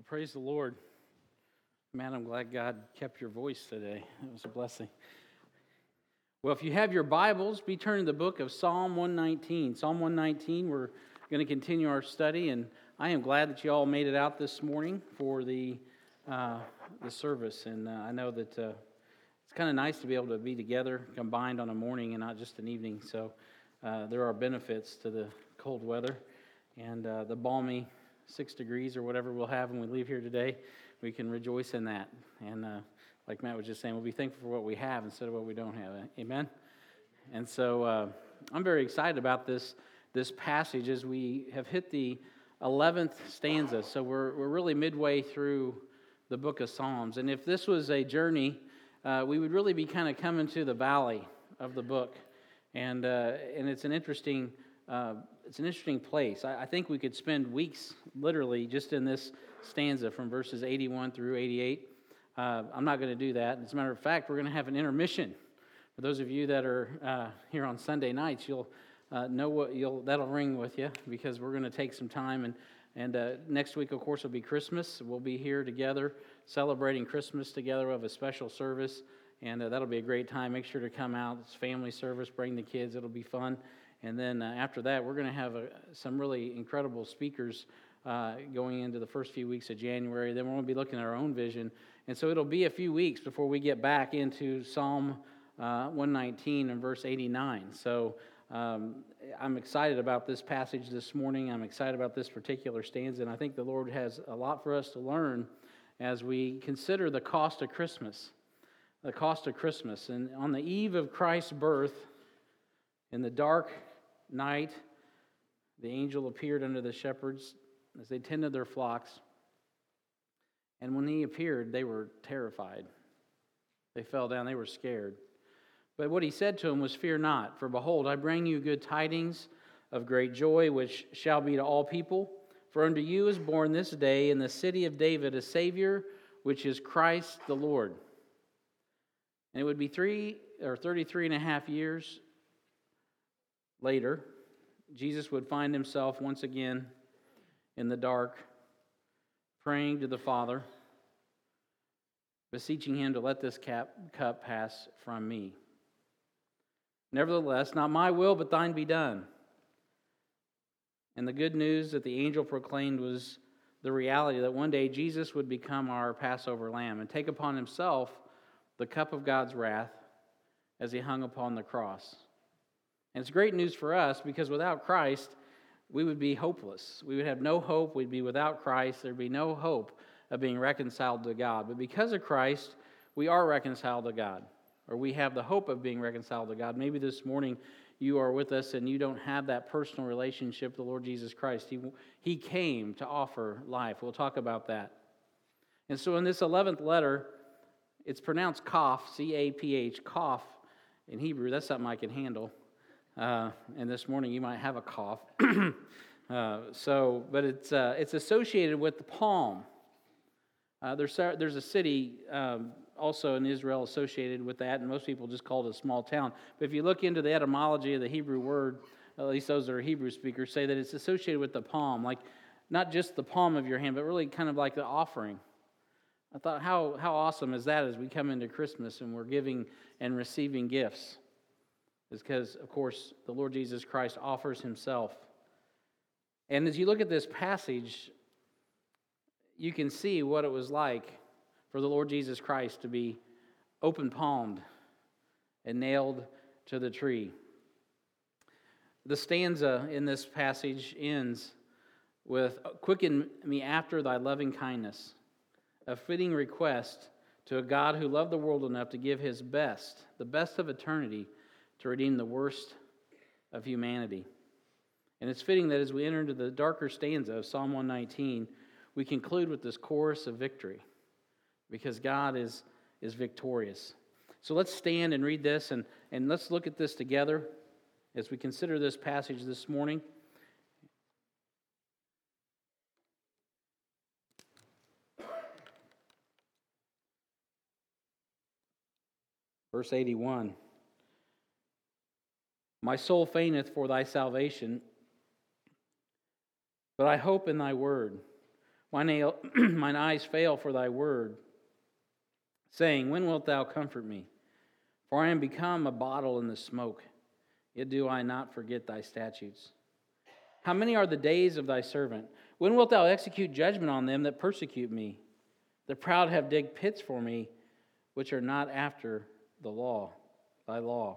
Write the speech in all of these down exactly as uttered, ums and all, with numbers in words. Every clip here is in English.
Well, praise the Lord. Man, I'm glad God kept your voice today. It was a blessing. Well, if you have your Bibles, be turning to the book of Psalm one nineteen. Psalm one nineteen, we're going to continue our study, and I am glad that you all made it out this morning for the uh, the service. And uh, I know that uh, it's kind of nice to be able to be together, combined on a morning and not just an evening. So uh, there are benefits to the cold weather and uh, the balmy six degrees or whatever we'll have when we leave here today. We can rejoice in that. And uh, like Matt was just saying, we'll be thankful for what we have instead of what we don't have. Amen? And so uh, I'm very excited about this this passage as we have hit the eleventh stanza. So we're we're really midway through the book of Psalms. And if this was a journey, uh, we would really be kind of coming to the valley of the book. And uh, and it's an interesting uh, it's an interesting place. I, I think we could spend weeks literally just in this stanza from verses eighty-one through eighty-eight. Uh, I'm not going to do that. As a matter of fact, we're going to have an intermission. For those of you that are uh, here on Sunday nights, you'll uh, know what you'll that'll ring with you because we're going to take some time. And and uh, next week, of course, will be Christmas. We'll be here together celebrating Christmas together. We'll have a special service, and uh, that'll be a great time. Make sure to come out. It's family service. Bring the kids. It'll be fun. And then uh, after that, we're going to have a, some really incredible speakers uh, going into the first few weeks of January. Then we're going to be looking at our own vision. And so it'll be a few weeks before we get back into Psalm uh, one nineteen and verse eighty-nine. So um, I'm excited about this passage this morning. I'm excited about this particular stanza. And I think the Lord has a lot for us to learn as we consider the cost of Christmas. The cost of Christmas. And on the eve of Christ's birth, in the dark night, the angel appeared unto the shepherds as they tended their flocks. And when he appeared, they were terrified. They fell down. They were scared. But what he said to them was, "Fear not, for behold, I bring you good tidings of great joy, which shall be to all people. For unto you is born this day in the city of David a Savior, which is Christ the Lord." And it would be three or thirty-three and a half years later, Jesus would find himself once again in the dark, praying to the Father, beseeching him to let this cap, cup pass from me. "Nevertheless, not my will, but thine be done." And the good news that the angel proclaimed was the reality that one day Jesus would become our Passover lamb and take upon himself the cup of God's wrath as he hung upon the cross. And it's great news for us because without Christ, we would be hopeless. We would have no hope. We'd be without Christ. There'd be no hope of being reconciled to God. But because of Christ, we are reconciled to God, or we have the hope of being reconciled to God. Maybe this morning you are with us and you don't have that personal relationship with the Lord Jesus Christ. He, he came to offer life. We'll talk about that. And so in this eleventh letter, it's pronounced Caph, C A P H, Caph in Hebrew. That's something I can handle. Uh, and this morning you might have a cough. uh, so, but it's uh, it's associated with the palm. Uh, there's there's a city um, also in Israel associated with that, and most people just call it a small town. But if you look into the etymology of the Hebrew word, at least those that are Hebrew speakers say that it's associated with the palm, like not just the palm of your hand, but really kind of like the offering. I thought, how how awesome is that as we come into Christmas and we're giving and receiving gifts? Is because, of course, the Lord Jesus Christ offers himself. And as you look at this passage, you can see what it was like for the Lord Jesus Christ to be open-palmed and nailed to the tree. The stanza in this passage ends with, "Quicken me after thy loving kindness," a fitting request to a God who loved the world enough to give his best, the best of eternity, to redeem the worst of humanity. And it's fitting that as we enter into the darker stanza of Psalm one nineteen, we conclude with this chorus of victory, because God is, is victorious. So let's stand and read this, and, and let's look at this together as we consider this passage this morning. Verse eighty-one. "My soul fainteth for thy salvation, but I hope in thy word. Mine, nail, mine eyes fail for thy word, saying, when wilt thou comfort me? For I am become a bottle in the smoke, yet do I not forget thy statutes. How many are the days of thy servant? When wilt thou execute judgment on them that persecute me? The proud have digged pits for me, which are not after the law, thy law.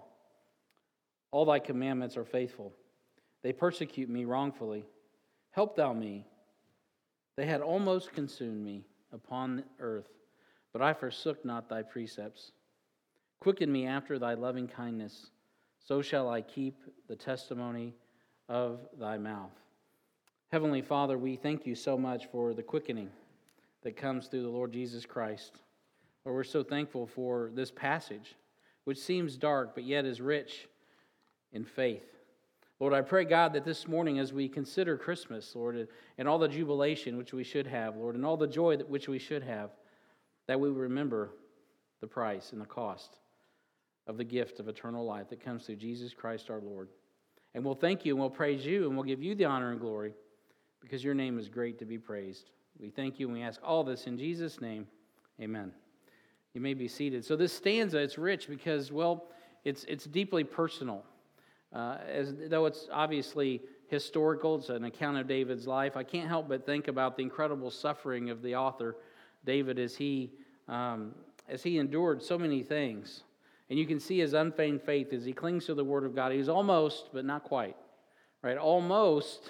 All thy commandments are faithful. They persecute me wrongfully. Help thou me. They had almost consumed me upon the earth, but I forsook not thy precepts. Quicken me after thy loving kindness, so shall I keep the testimony of thy mouth. Heavenly Father, we thank you so much for the quickening that comes through the Lord Jesus Christ. Lord, we're so thankful for this passage, which seems dark, but yet is rich in faith. Lord, I pray, God, that this morning as we consider Christmas, Lord, and all the jubilation which we should have, Lord, and all the joy that which we should have, that we remember the price and the cost of the gift of eternal life that comes through Jesus Christ our Lord. And we'll thank you and we'll praise you and we'll give you the honor and glory because your name is great to be praised. We thank you and we ask all this in Jesus' name. Amen. You may be seated. So this stanza, it's rich because, well, it's it's deeply personal. Uh, as though it's obviously historical, it's an account of David's life. I can't help but think about the incredible suffering of the author, David, as he um, as he endured so many things. And you can see his unfeigned faith as he clings to the Word of God. He's almost, but not quite, right? Almost,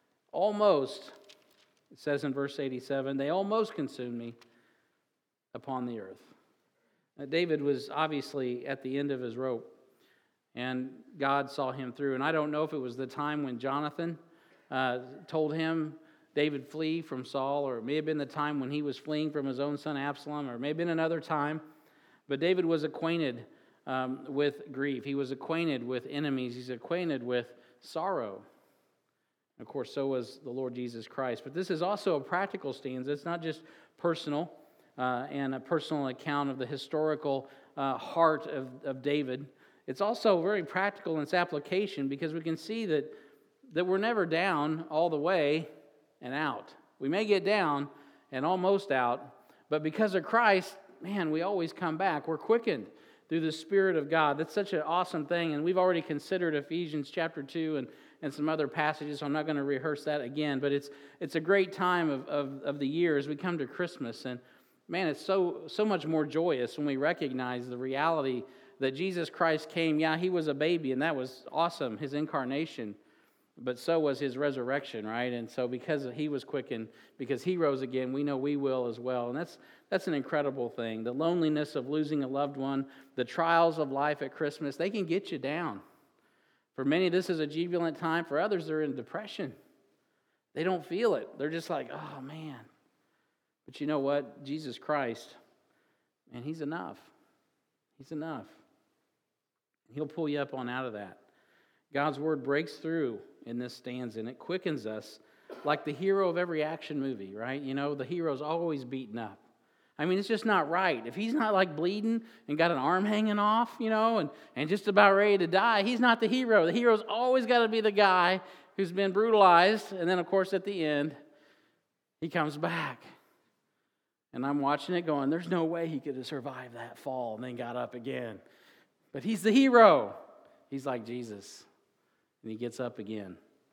almost, it says in verse eighty-seven, they almost consumed me upon the earth. Now, David was obviously at the end of his rope. And God saw him through. And I don't know if it was the time when Jonathan uh, told him, David, flee from Saul, or it may have been the time when he was fleeing from his own son Absalom, or it may have been another time. But David was acquainted um, with grief. He was acquainted with enemies. He's acquainted with sorrow. Of course, so was the Lord Jesus Christ. But this is also a practical stanza. It's not just personal uh, and a personal account of the historical uh, heart of, of David. It's also very practical in its application because we can see that, that we're never down all the way and out. We may get down and almost out, but because of Christ, man, we always come back. We're quickened through the Spirit of God. That's such an awesome thing, and we've already considered Ephesians chapter two and, and some other passages, so I'm not going to rehearse that again, but it's it's a great time of, of, of the year as we come to Christmas, and man, it's so so much more joyous when we recognize the reality that Jesus Christ came. Yeah, he was a baby, and that was awesome, his incarnation, but so was his resurrection, right? And so because he was quickened, because he rose again, we know we will as well. And that's that's an incredible thing. The loneliness of losing a loved one, the trials of life at Christmas, they can get you down. For many, this is a jubilant time. For others, they're in depression. They don't feel it. They're just like, oh, man. But you know what? Jesus Christ, man, he's enough. He's enough. He'll pull you up on out of that. God's word breaks through in this stanza, and it quickens us like the hero of every action movie, right? You know, the hero's always beaten up. I mean, it's just not right. If he's not like bleeding and got an arm hanging off, you know, and, and just about ready to die, he's not the hero. The hero's always got to be the guy who's been brutalized, and then, of course, at the end, he comes back. And I'm watching it going, there's no way he could have survived that fall and then got up again. But he's the hero. He's like Jesus. And he gets up again.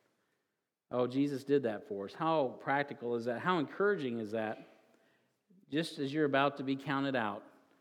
Oh, Jesus did that for us. How practical is that? How encouraging is that? Just as you're about to be counted out,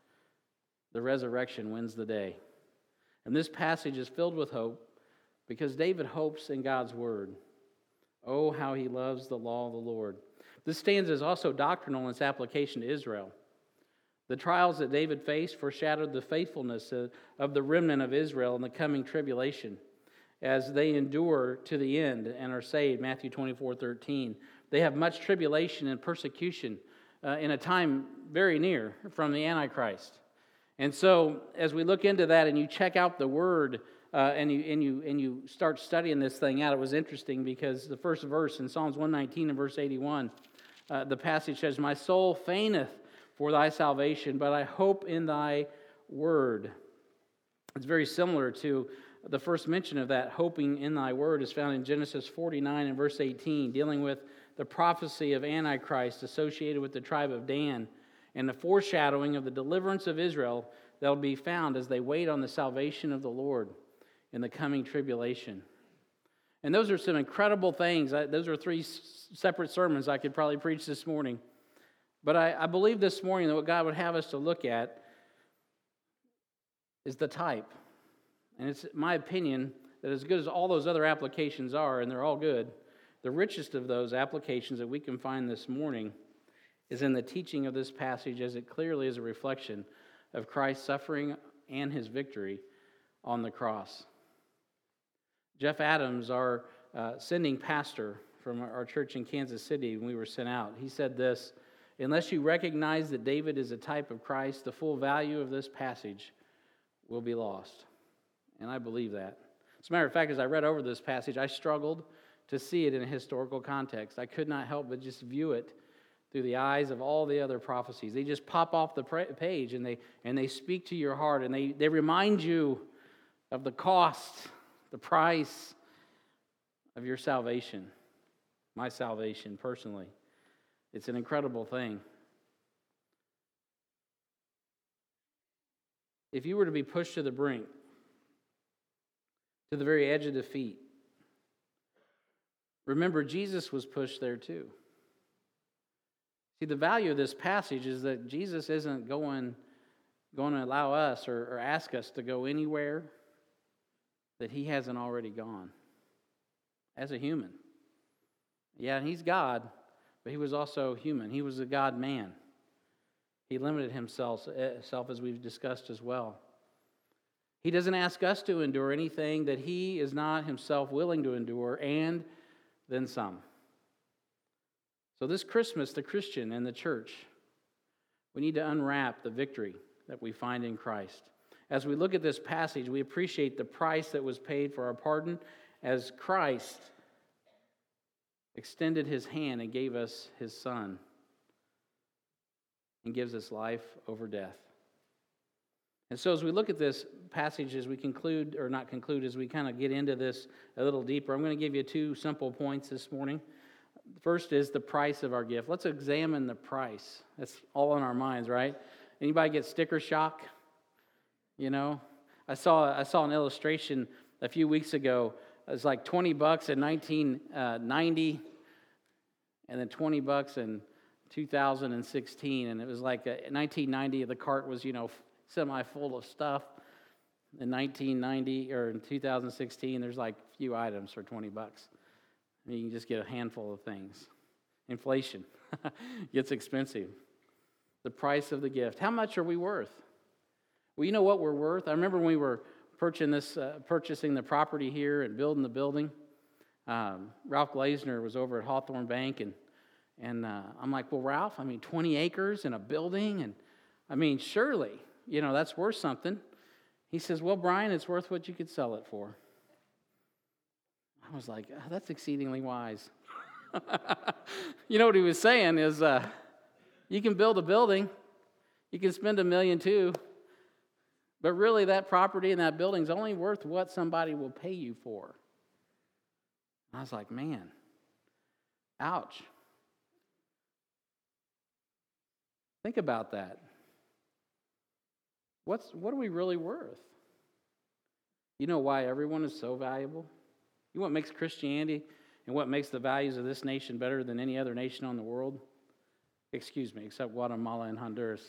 the resurrection wins the day. And this passage is filled with hope because David hopes in God's word. Oh, how he loves the law of the Lord. This stanza is also doctrinal in its application to Israel. The trials that David faced foreshadowed the faithfulness of the remnant of Israel in the coming tribulation as they endure to the end and are saved, Matthew twenty-four thirteen. They have much tribulation and persecution uh, in a time very near from the Antichrist. And so as we look into that and you check out the word uh, and, you, and, you, and you start studying this thing out, it was interesting because the first verse in Psalms one nineteen and verse eighty-one, uh, the passage says, my soul fainteth for thy salvation, but I hope in thy word. It's very similar to the first mention of that hoping in thy word is found in Genesis forty-nine and verse eighteen, dealing with the prophecy of Antichrist associated with the tribe of Dan and the foreshadowing of the deliverance of Israel that will be found as they wait on the salvation of the Lord in the coming tribulation. And those are some incredible things. Those are three separate sermons I could probably preach this morning. But I, I believe this morning that what God would have us to look at is the type. And it's my opinion that as good as all those other applications are, and they're all good, the richest of those applications that we can find this morning is in the teaching of this passage, as it clearly is a reflection of Christ's suffering and his victory on the cross. Jeff Adams, our uh, sending pastor from our church in Kansas City when we were sent out, he said this: unless you recognize that David is a type of Christ, the full value of this passage will be lost. And I believe that. As a matter of fact, as I read over this passage, I struggled to see it in a historical context. I could not help but just view it through the eyes of all the other prophecies. They just pop off the page, and they and they speak to your heart, and they, they remind you of the cost, the price of your salvation, my salvation personally. It's an incredible thing. If you were to be pushed to the brink, to the very edge of defeat, remember Jesus was pushed there too. See, the value of this passage is that Jesus isn't going, going to allow us or, or ask us to go anywhere that he hasn't already gone as a human. Yeah, he's God, but he was also human. He was a God-man. He limited himself, himself, as we've discussed as well. He doesn't ask us to endure anything that he is not himself willing to endure, and then some. So this Christmas, the Christian and the church, we need to unwrap the victory that we find in Christ. As we look at this passage, we appreciate the price that was paid for our pardon as Christ extended his hand and gave us his Son and gives us life over death. And so as we look at this passage, as we conclude, or not conclude, as we kind of get into this a little deeper, I'm going to give you two simple points this morning. First is the price of our gift. Let's examine the price. That's all on our minds, right? Anybody get sticker shock? You know, I saw I saw an illustration a few weeks ago. It was like twenty bucks in nineteen ninety, and then twenty bucks in two thousand sixteen, and it was like a, nineteen ninety. The cart was, you know, semi full of stuff. In nineteen ninety or in two thousand sixteen, there's like a few items for twenty bucks. You can just get a handful of things. Inflation gets expensive. The price of the gift. How much are we worth? Well, you know what we're worth? I remember when we were purchasing this, uh, purchasing the property here and building the building. Um, Ralph Glazner was over at Hawthorne Bank, and and uh, I'm like, well, Ralph, I mean, twenty acres and a building, and I mean, surely, you know, that's worth something. He says, well, Brian, it's worth what you could sell it for. I was like, oh, that's exceedingly wise. You know what he was saying is, uh, you can build a building, you can spend a million too, but really that property and that building is only worth what somebody will pay you for. I was like, man, ouch. Think about that. What's what are we really worth? You know why everyone is so valuable? You know what makes Christianity and what makes the values of this nation better than any other nation on the world? Excuse me, except Guatemala and Honduras.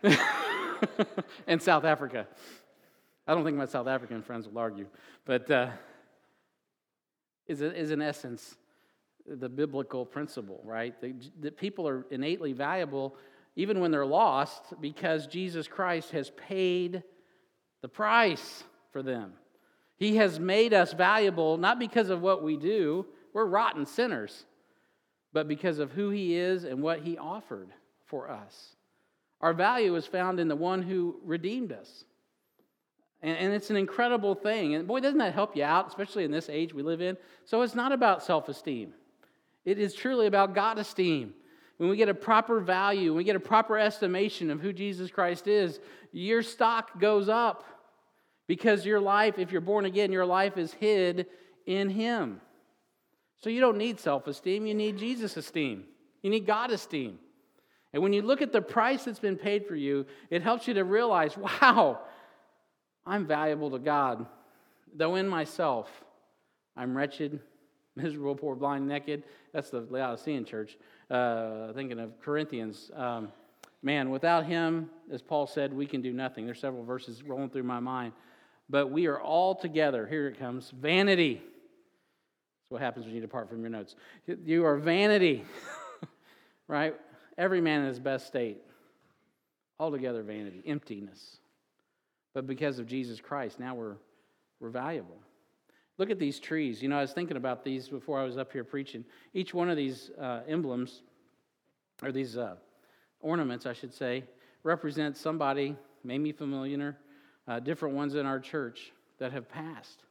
And South Africa. I don't think my South African friends will argue. But uh, is, is in essence the biblical principle, right? That people are innately valuable even when they're lost because Jesus Christ has paid the price for them. He has made us valuable not because of what we do, we're rotten sinners, but because of who he is and what he offered for us. Our value is found in the one who redeemed us. And, and it's an incredible thing. And boy, doesn't that help you out, especially in this age we live in? So it's not about self-esteem. It is truly about God-esteem. When we get a proper value, when we get a proper estimation of who Jesus Christ is, your stock goes up. Because your life, if you're born again, your life is hid in him. So you don't need self-esteem, you need Jesus' esteem. You need God esteem. And when you look at the price that's been paid for you, it helps you to realize, wow, I'm valuable to God. Though in myself, I'm wretched, miserable, poor, blind, naked. That's the Laodicean church. Uh, thinking of Corinthians. Um, man, without him, as Paul said, we can do nothing. There's several verses rolling through my mind. But we are all together. Here it comes. Vanity. That's what happens when you depart from your notes. You are vanity. Right? Every man in his best state. Altogether vanity. Emptiness. But because of Jesus Christ, now we're, we're valuable. Look at these trees. You know, I was thinking about these before I was up here preaching. Each one of these uh, emblems, or these uh, ornaments, I should say, represents somebody, maybe familiar, uh, different ones in our church that have passed.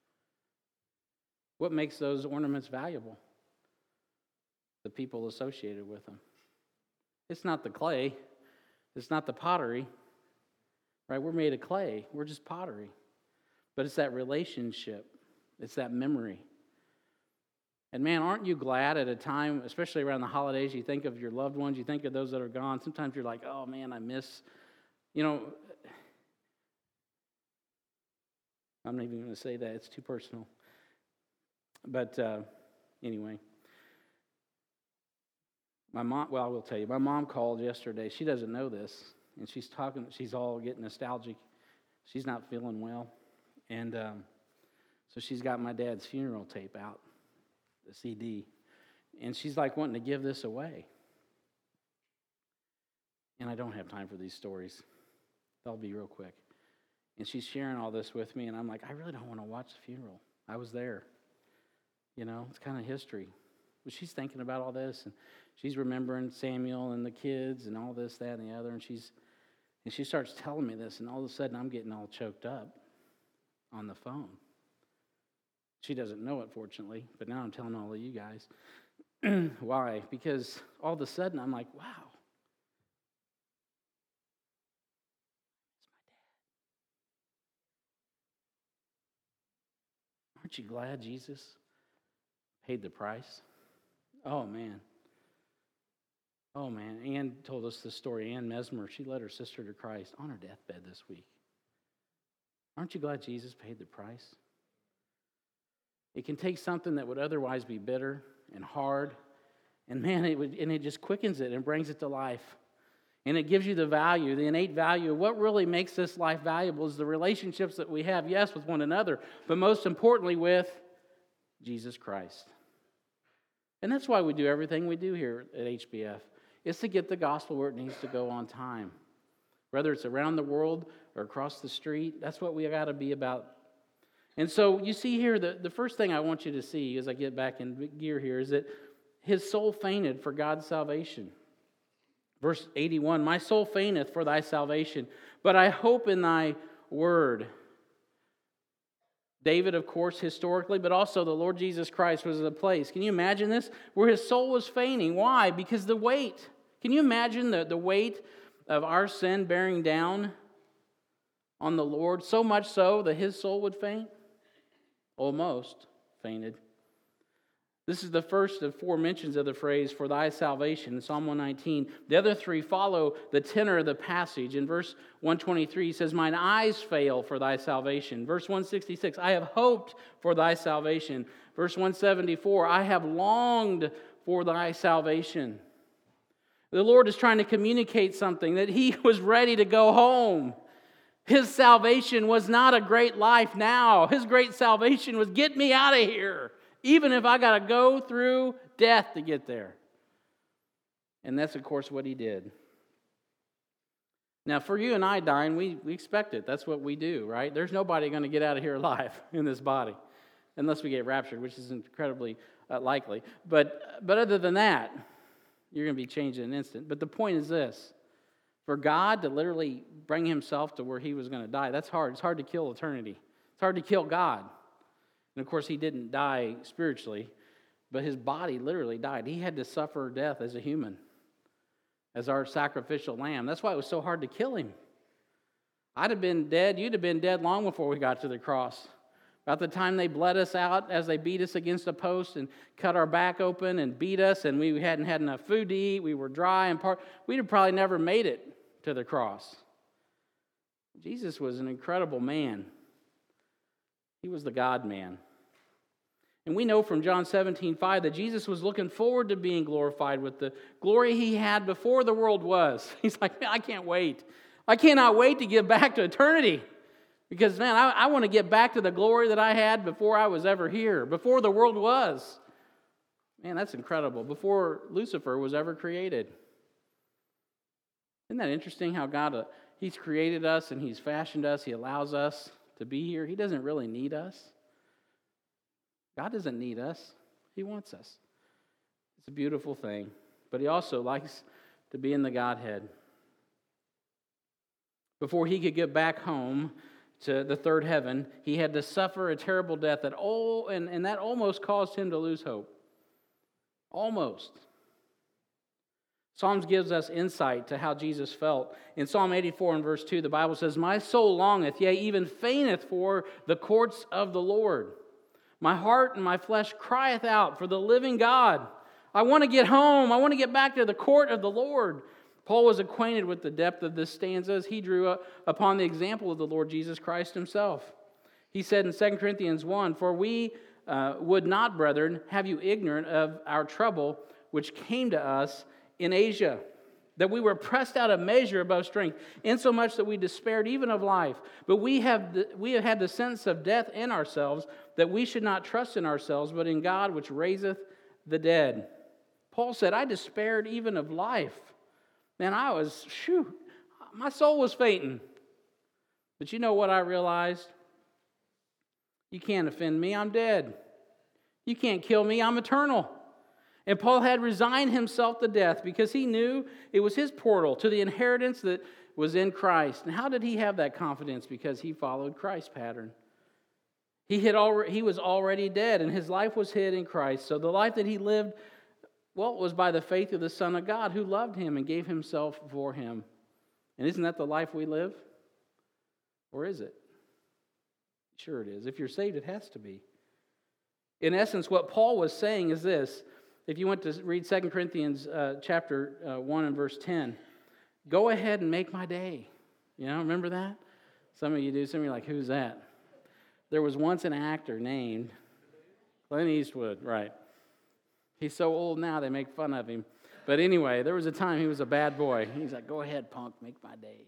What makes those ornaments valuable? The people associated with them. It's not the clay. It's not the pottery. Right? We're made of clay. We're just pottery. But it's that relationship. It's that memory. And man, aren't you glad at a time, especially around the holidays, you think of your loved ones, you think of those that are gone. Sometimes you're like, oh man, I miss, you know, I'm not even going to say that. It's too personal. But uh, anyway, my mom, well, I will tell you, my mom called yesterday. She doesn't know this, and she's talking, she's all getting nostalgic. She's not feeling well. And um, so she's got my dad's funeral tape out, the C D. And she's like wanting to give this away. And I don't have time for these stories. They'll be real quick. And she's sharing all this with me, and I'm like, I really don't want to watch the funeral. I was there. You know, it's kind of history. But she's thinking about all this, and she's remembering Samuel and the kids and all this, that, and the other. And she's and she starts telling me this, and all of a sudden I'm getting all choked up on the phone. She doesn't know it, fortunately, but now I'm telling all of you guys. Why? Because all of a sudden I'm like, wow. Aren't you glad Jesus paid the price? Oh, man. Oh, man. Ann told us this story. Ann Mesmer, she led her sister to Christ on her deathbed this week. Aren't you glad Jesus paid the price? It can take something that would otherwise be bitter and hard, and man, it would, and it just quickens it and brings it to life. And it gives you the value, the innate value. What really makes this life valuable is the relationships that we have, yes, with one another, but most importantly with Jesus Christ. And that's why we do everything we do here at H B F. It's to get the gospel where it needs to go on time. Whether it's around the world or across the street, that's what we got to be about. And so you see here, the, the first thing I want you to see as I get back in gear here is that his soul fainted for God's salvation. Verse eighty-one, my soul fainteth for thy salvation, but I hope in thy word. David, of course, historically, but also the Lord Jesus Christ was the place. Can you imagine this? Where his soul was fainting. Why? Because the weight. Can you imagine the, the weight of our sin bearing down on the Lord? So much so that his soul would faint? Almost fainted. This is the first of four mentions of the phrase, for thy salvation, in Psalm one nineteen. The other three follow the tenor of the passage. In verse one twenty-three, he says, mine eyes fail for thy salvation. Verse one sixty-six, I have hoped for thy salvation. Verse one seventy-four, I have longed for thy salvation. The Lord is trying to communicate something, that he was ready to go home. His salvation was not a great life now. His great salvation was get me out of here, even if I got to go through death to get there. And that's, of course, what he did. Now, for you and I dying, we, we expect it. That's what we do, right? There's nobody going to get out of here alive in this body, unless we get raptured, which is incredibly uh, likely. But, but other than that, you're going to be changed in an instant. But the point is this. For God to literally bring himself to where he was going to die, that's hard. It's hard to kill eternity. It's hard to kill God. And of course, he didn't die spiritually, but his body literally died. He had to suffer death as a human, as our sacrificial lamb. That's why it was so hard to kill him. I'd have been dead. You'd have been dead long before we got to the cross. About the time they bled us out as they beat us against a post and cut our back open and beat us, and we hadn't had enough food to eat, we were dry and part, we'd have probably never made it to the cross. Jesus was an incredible man. He was the God-man. And we know from John seventeen five that Jesus was looking forward to being glorified with the glory he had before the world was. He's like, man, I can't wait. I cannot wait to get back to eternity. Because, man, I, I want to get back to the glory that I had before I was ever here, before the world was. Man, that's incredible. Before Lucifer was ever created. Isn't that interesting how God, uh, He's created us and He's fashioned us. He allows us to be here. He doesn't really need us. God doesn't need us. He wants us. It's a beautiful thing. But He also likes to be in the Godhead. Before He could get back home to the third heaven, He had to suffer a terrible death that all, and, and that almost caused Him to lose hope. Almost. Psalms gives us insight to how Jesus felt. In Psalm eighty-four and verse two, the Bible says, my soul longeth, yea, even fainteth for the courts of the Lord. My heart and my flesh crieth out for the living God. I want to get home. I want to get back to the court of the Lord. Paul was acquainted with the depth of this stanza as he drew up upon the example of the Lord Jesus Christ Himself. He said in Second Corinthians one, for we uh, would not, brethren, have you ignorant of our trouble which came to us in Asia, that we were pressed out of measure above strength, insomuch that we despaired even of life. But we have the, we have had the sentence of death in ourselves, that we should not trust in ourselves, but in God which raiseth the dead. Paul said, I despaired even of life. Man, I was, shoo, my soul was fainting. But you know what I realized? You can't offend me, I'm dead. You can't kill me, I'm eternal. And Paul had resigned himself to death because he knew it was his portal to the inheritance that was in Christ. And how did he have that confidence? Because he followed Christ's pattern. He had already, he was already dead, and his life was hid in Christ. So the life that he lived, well, it was by the faith of the Son of God who loved him and gave himself for him. And isn't that the life we live? Or is it? Sure it is. If you're saved, it has to be. In essence, what Paul was saying is this. If you went to read Second Corinthians uh, chapter uh, one and verse ten, go ahead and make my day. You know, remember that? Some of you do. Some of you are like, who's that? There was once an actor named Clint Eastwood, right? He's so old now they make fun of him. But anyway, there was a time he was a bad boy. He's like, go ahead, punk, make my day.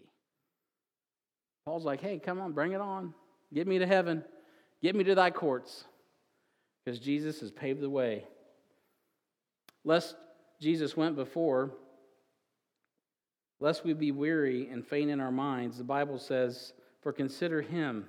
Paul's like, hey, come on, bring it on. Get me to heaven. Get me to thy courts. Because Jesus has paved the way. Lest Jesus went before, lest we be weary and faint in our minds, the Bible says, for consider him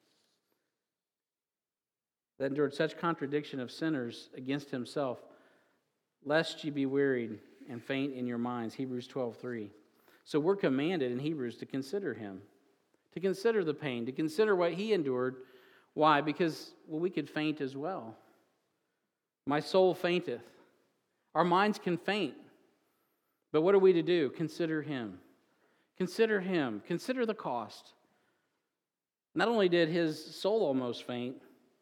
that endured such contradiction of sinners against himself, lest ye be wearied and faint in your minds. Hebrews twelve three. So we're commanded in Hebrews to consider him, to consider the pain, to consider what he endured. Why? Because, well, we could faint as well. My soul fainteth. Our minds can faint. But what are we to do? Consider him. Consider him. Consider the cost. Not only did his soul almost faint.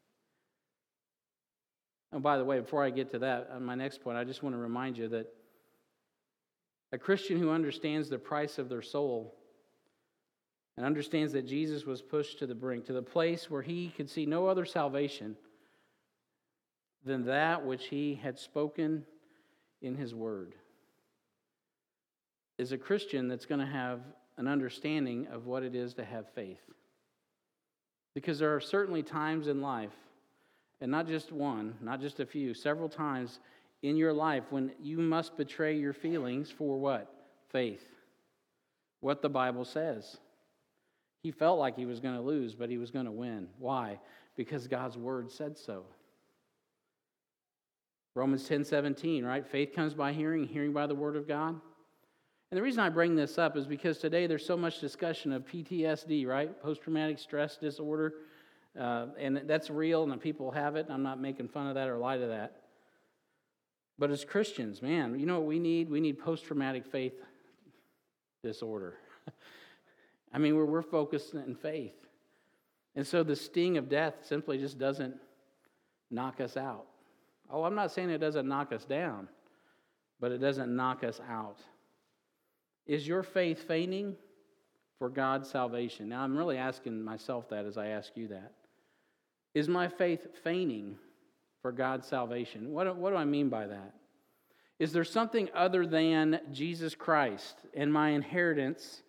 Oh, by the way, before I get to that, on my next point, I just want to remind you that a Christian who understands the price of their soul and understands that Jesus was pushed to the brink, to the place where he could see no other salvation than that which he had spoken in his word, is a Christian that's going to have an understanding of what it is to have faith. Because there are certainly times in life, and not just one, not just a few, several times in your life when you must betray your feelings for what? Faith. What the Bible says. He felt like he was going to lose, but he was going to win. Why? Because God's word said so. Romans ten seventeen, right? Faith comes by hearing, hearing by the word of God. And the reason I bring this up is because today there's so much discussion of P T S D, right? Post-traumatic stress disorder. Uh, and that's real, and people have it. I'm not making fun of that or lie to that. But as Christians, man, you know what we need? We need post-traumatic faith disorder. I mean, we're, we're focused in faith. And so the sting of death simply just doesn't knock us out. Oh, I'm not saying it doesn't knock us down, but it doesn't knock us out. Is your faith fainting for God's salvation? Now, I'm really asking myself that as I ask you that. Is my faith fainting for God's salvation? What, what do I mean by that? Is there something other than Jesus Christ and my inheritance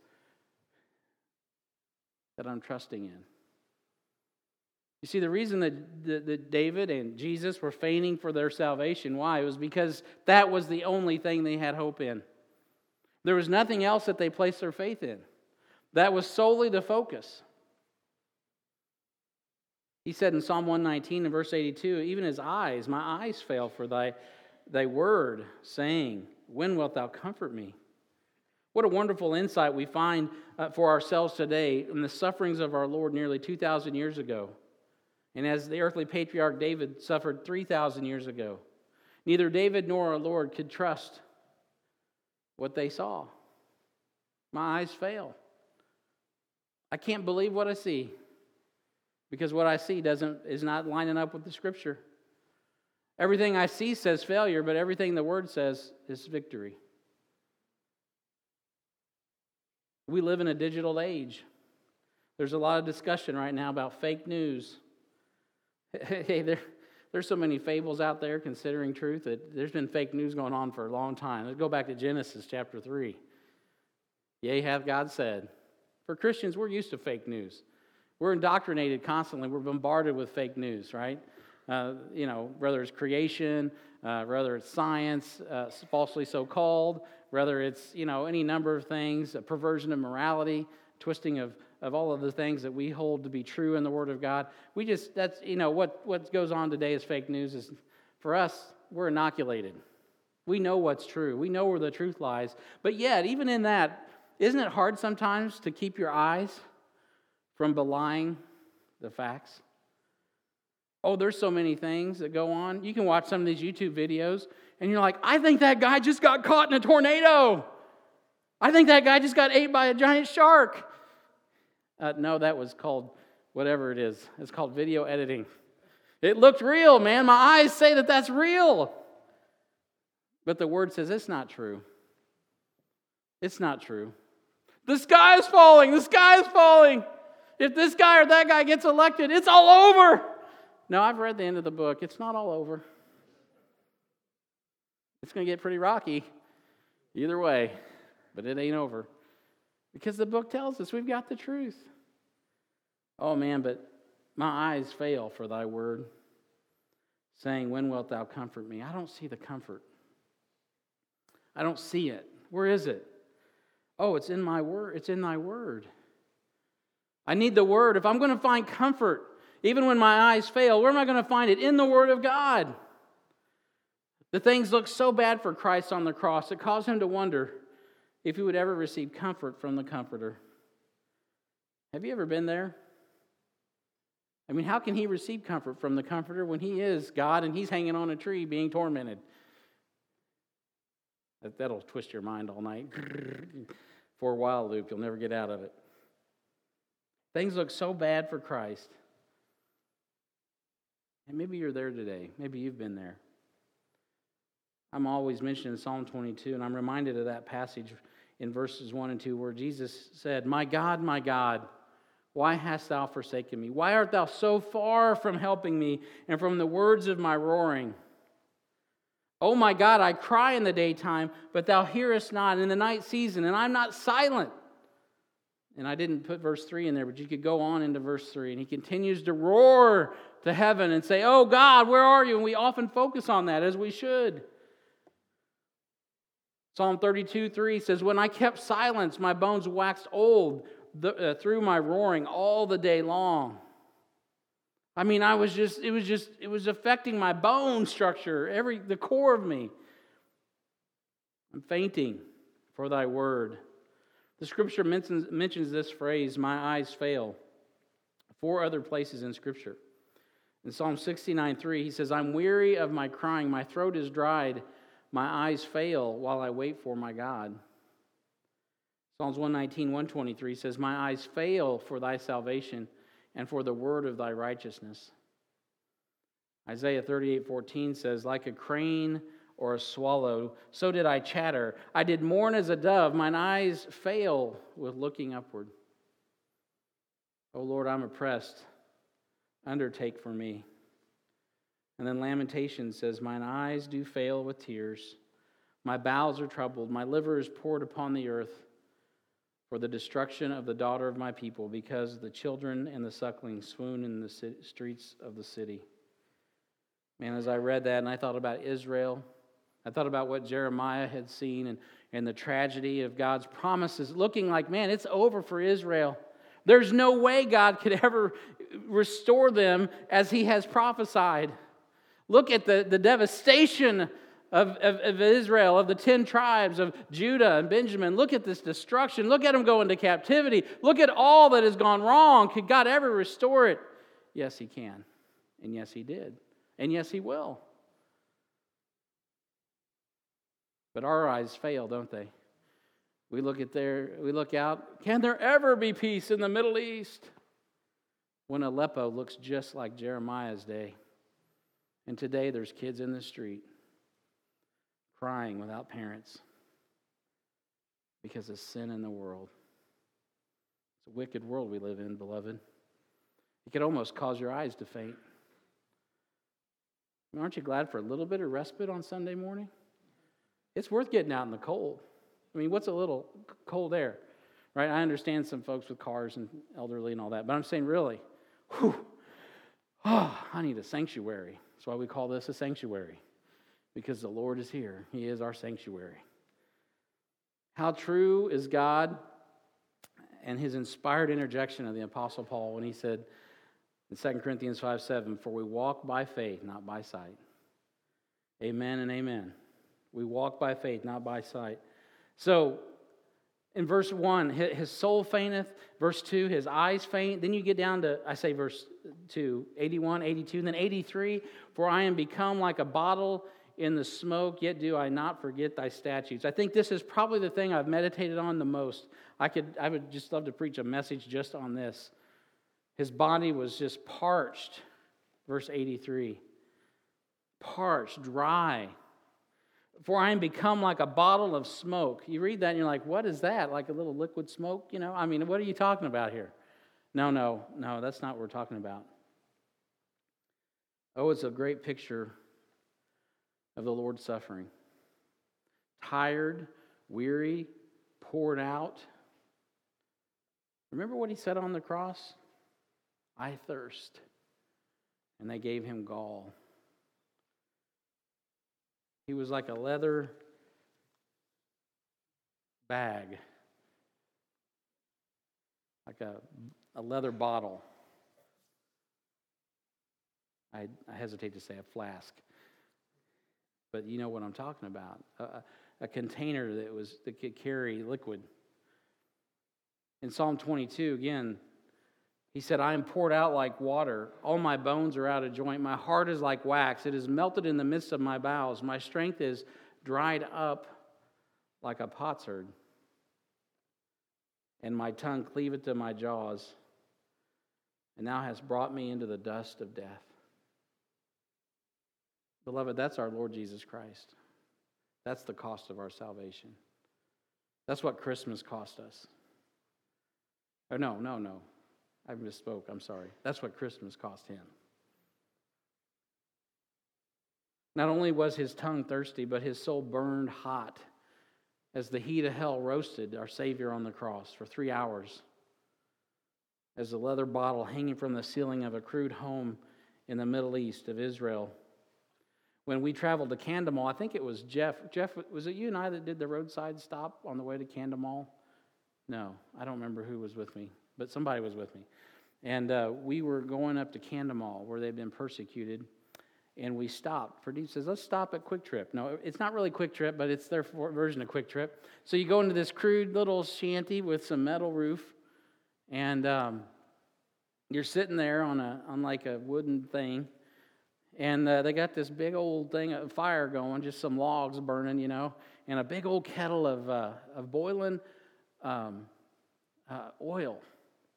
that I'm trusting in? You see, the reason that, that, that David and Jesus were fainting for their salvation, why? It was because that was the only thing they had hope in. There was nothing else that they placed their faith in. That was solely the focus. He said in Psalm one nineteen and verse eighty-two, even his eyes, my eyes fail for thy, thy word, saying, when wilt thou comfort me? What a wonderful insight we find uh, for ourselves today in the sufferings of our Lord nearly two thousand years ago. And as the earthly patriarch David suffered three thousand years ago, neither David nor our Lord could trust what they saw. My eyes fail. I can't believe what I see because what I see doesn't is not lining up with the Scripture. Everything I see says failure, but everything the Word says is victory. We live in a digital age. There's a lot of discussion right now about fake news. Hey, there, there's so many fables out there considering truth that there's been fake news going on for a long time. Let's go back to Genesis chapter three. Yea, hath God said. For Christians, we're used to fake news. We're indoctrinated constantly. We're bombarded with fake news, right? Uh, you know, whether it's creation, uh, whether it's science, uh, falsely so-called, whether it's, you know, any number of things, a perversion of morality, twisting of of all of the things that we hold to be true in the Word of God. We just, that's, you know, what, what goes on today as fake news is, for us, we're inoculated. We know what's true. We know where the truth lies. But yet, even in that, isn't it hard sometimes to keep your eyes from belying the facts? Oh, there's so many things that go on. You can watch some of these YouTube videos, and you're like, I think that guy just got caught in a tornado. I think that guy just got ate by a giant shark. Uh, no, that was called whatever it is. It's called video editing. It looked real, man. My eyes say that that's real. But the Word says it's not true. It's not true. The sky is falling. The sky is falling. If this guy or that guy gets elected, it's all over. No, I've read the end of the book. It's not all over. It's going to get pretty rocky either way, but it ain't over. Because the book tells us we've got the truth. Oh man, but my eyes fail for thy word, saying, when wilt thou comfort me? I don't see the comfort. I don't see it. Where is it? Oh, it's in my word. It's in thy word. I need the word. If I'm going to find comfort, even when my eyes fail, where am I going to find it? In the word of God. The things look so bad for Christ on the cross, it caused him to wonder if he would ever receive comfort from the Comforter. Have you ever been there? I mean, how can he receive comfort from the Comforter when he is God and he's hanging on a tree being tormented? That, that'll twist your mind all night. For a while loop, you'll never get out of it. Things look so bad for Christ. And maybe you're there today. Maybe you've been there. I'm always mentioning Psalm twenty-two, and I'm reminded of that passage in verses one and two where Jesus said, my God, my God, why hast thou forsaken me? Why art thou so far from helping me and from the words of my roaring? Oh my God, I cry in the daytime, but thou hearest not, in the night season, and I'm not silent. And I didn't put verse three in there, but you could go on into verse three. And he continues to roar to heaven and say, oh God, where are you? And we often focus on that, as we should. Psalm thirty-two three says, when I kept silence, my bones waxed old th- uh, through my roaring all the day long. I mean, I was just, it was just, it was affecting my bone structure, every the core of me. I'm fainting for thy word. The scripture mentions, mentions this phrase, my eyes fail, four other places in scripture. In Psalm sixty-nine three, he says, I'm weary of my crying, my throat is dried, my eyes fail while I wait for my God. Psalms one nineteen, one twenty-three says, my eyes fail for thy salvation, and for the word of thy righteousness. Isaiah thirty-eight fourteen says, like a crane or a swallow, so did I chatter. I did mourn as a dove. Mine eyes fail with looking upward. O Lord, I'm oppressed. Undertake for me. And then Lamentations says, mine eyes do fail with tears. My bowels are troubled. My liver is poured upon the earth for the destruction of the daughter of my people, because the children and the sucklings swoon in the streets of the city. Man, as I read that and I thought about Israel, I thought about what Jeremiah had seen and, and the tragedy of God's promises, looking like, man, it's over for Israel. There's no way God could ever restore them as he has prophesied. Look at the, the devastation of, of, of Israel, of the ten tribes of Judah and Benjamin. Look at this destruction. Look at them go into captivity. Look at all that has gone wrong. Could God ever restore it? Yes, he can. And yes, he did. And yes, he will. But our eyes fail, don't they? We look at there, we look out, can there ever be peace in the Middle East? When Aleppo looks just like Jeremiah's day. And today there's kids in the street crying without parents because of sin in the world. It's a wicked world we live in, beloved. It could almost cause your eyes to faint. I mean, aren't you glad for a little bit of respite on Sunday morning? It's worth getting out in the cold. I mean, what's a little cold air, right? I understand some folks with cars and elderly and all that, but I'm saying really, whew, oh, I need a sanctuary. That's why we call this a sanctuary, because the Lord is here. He is our sanctuary. How true is God and his inspired interjection of the Apostle Paul when he said in Second Corinthians five seven, for we walk by faith, not by sight. Amen and amen. We walk by faith, not by sight. So, in verse one, his soul fainteth. Verse two, his eyes faint. Then you get down to, I say verse two, eighty-one, eighty-two, and then eighty-three. For I am become like a bottle in the smoke, yet do I not forget thy statutes. I think this is probably the thing I've meditated on the most. I could, I would just love to preach a message just on this. His body was just parched. Verse eighty-three. Parched, dry. For I am become like a bottle of smoke. You read that and you're like, what is that? Like a little liquid smoke? You know, I mean, what are you talking about here? No, no, no, that's not what we're talking about. Oh, it's a great picture of the Lord's suffering. Tired, weary, poured out. Remember what he said on the cross? I thirst. And they gave him gall. He was like a leather bag, like a, a leather bottle. I, I hesitate to say a flask, but you know what I'm talking about. A, a container that was that could carry liquid. In Psalm twenty-two, again, he said, I am poured out like water. All my bones are out of joint. My heart is like wax. It is melted in the midst of my bowels. My strength is dried up like a potsherd. And my tongue cleaveth to my jaws. And thou hast brought me into the dust of death. Beloved, that's our Lord Jesus Christ. That's the cost of our salvation. That's what Christmas cost us. Oh, no, no, no. I misspoke. I'm sorry. That's what Christmas cost him. Not only was his tongue thirsty, but his soul burned hot as the heat of hell roasted our Savior on the cross for three hours. As a leather bottle hanging from the ceiling of a crude home in the Middle East of Israel. When we traveled to Kandahmal, I think it was Jeff. Jeff, was it you and I that did the roadside stop on the way to Kandahmal? No, I don't remember who was with me, but somebody was with me. And uh, we were going up to Kandahmal where they'd been persecuted. And we stopped. Pradeep says, let's stop at Quick Trip. No, it's not really Quick Trip, but it's their version of Quick Trip. So you go into this crude little shanty with some metal roof. And um, you're sitting there on a on like a wooden thing. And uh, they got this big old thing of fire going, just some logs burning, you know. And a big old kettle of, uh, of boiling um, uh, oil.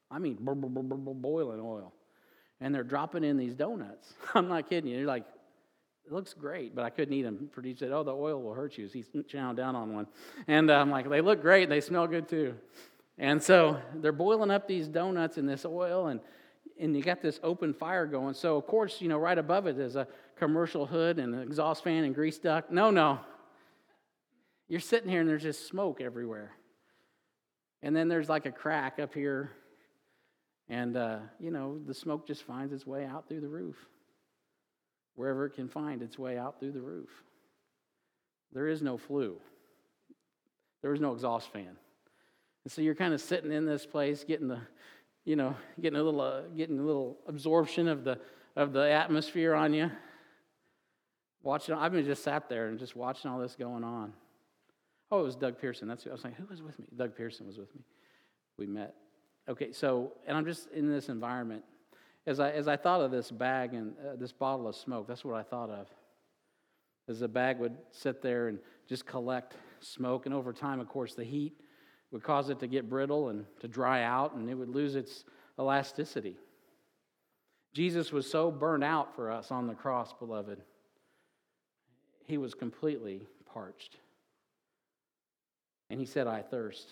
I mean, bur- bur- bur- bur- bur- boiling oil. And they're dropping in these donuts. I'm not kidding you. You're like, it looks great, but I couldn't eat them. He said, oh, the oil will hurt you. So he's chowing down on one. And uh, I'm like, they look great. They smell good too. And so they're boiling up these donuts in this oil, and, and you got this open fire going. So, of course, you know, right above it is a commercial hood and an exhaust fan and grease duct. No, no. You're sitting here, and there's just smoke everywhere. And then there's like a crack up here, and, uh, you know, the smoke just finds its way out through the roof. Wherever it can find its way out through the roof. There is no flue. There is no exhaust fan. And so you're kind of sitting in this place, getting the, you know, getting a little, uh, getting a little absorption of the of the atmosphere on you. Watching, I've been just sat there and just watching all this going on. Oh, it was Doug Pearson. That's who I was like, who was with me? Doug Pearson was with me. We met. Okay, so and I'm just in this environment. As I as I thought of this bag and uh, this bottle of smoke, that's what I thought of. As the bag would sit there and just collect smoke, and over time, of course, the heat would cause it to get brittle and to dry out, and it would lose its elasticity. Jesus was so burned out for us on the cross, beloved. He was completely parched. And he said, I thirst.